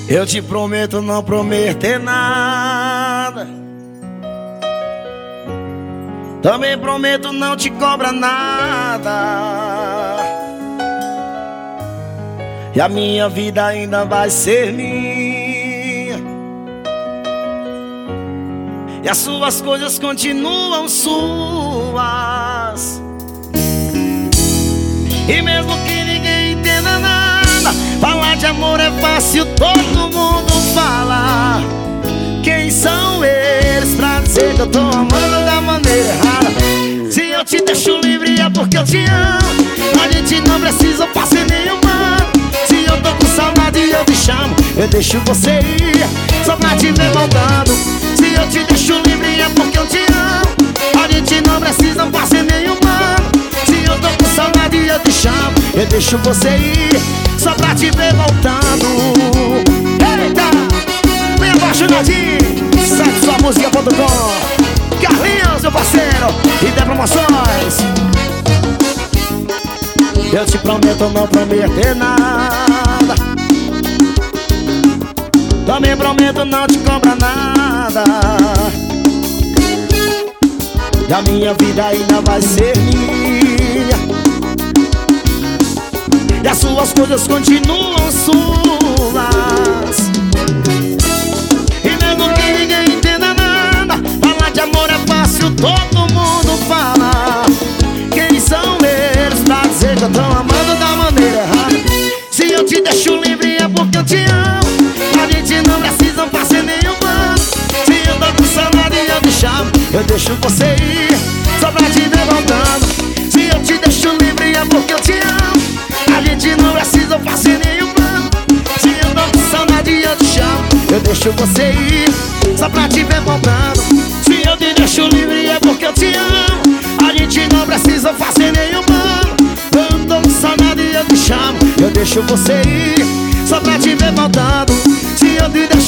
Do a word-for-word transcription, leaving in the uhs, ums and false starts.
Eu te prometo não prometer nada. Também prometo não te cobrar nada. E a minha vida ainda vai ser minha. E as suas coisas continuam suas. E mesmo que ninguém entenda nada, falar de amor é fácil, todo mundo fala. Quem são eles pra dizer que eu tô amando da maneira errada? Se eu te deixo livre é porque eu te amo. A gente não precisa fazer nenhuma. Se eu tô com saudade eu te chamo, eu deixo você ir só pra te ver voltando. Se eu te deixo livre é porque eu te amo. A gente não precisa fazer nenhuma. Se eu tô com saudade eu te chamo, eu deixo você ir só pra te ver voltando. Eita! Bem apaixonadinho, site sua música ponto com. Carlinhos, meu parceiro, e der promoções. Eu te prometo não prometer nada. Também prometo não te cobrar nada. E a minha vida ainda vai ser minha. E as suas coisas continuam suas. E mesmo que ninguém entenda nada, falar de amor é fácil, todo mundo fala. Quem são eles pra dizer que eu tô amando da maneira errada? Se eu te deixo livre é porque eu te amo. A gente não precisa fazer nenhuma. Se eu tô com saudade eu te chamo, eu deixo você ir só pra te ver voltando. Se eu te deixo livre é porque eu te amo. A gente não precisa fazer nenhuma. Se eu tô com saudade eu te chamo, eu deixo você ir só pra te ver voltando. Se eu te deixo livre é porque eu te amo. A gente não precisa fazer nenhuma. Eu tô com saudade eu te chamo, eu deixo você ir só pra te ver voltando. Se eu te deixo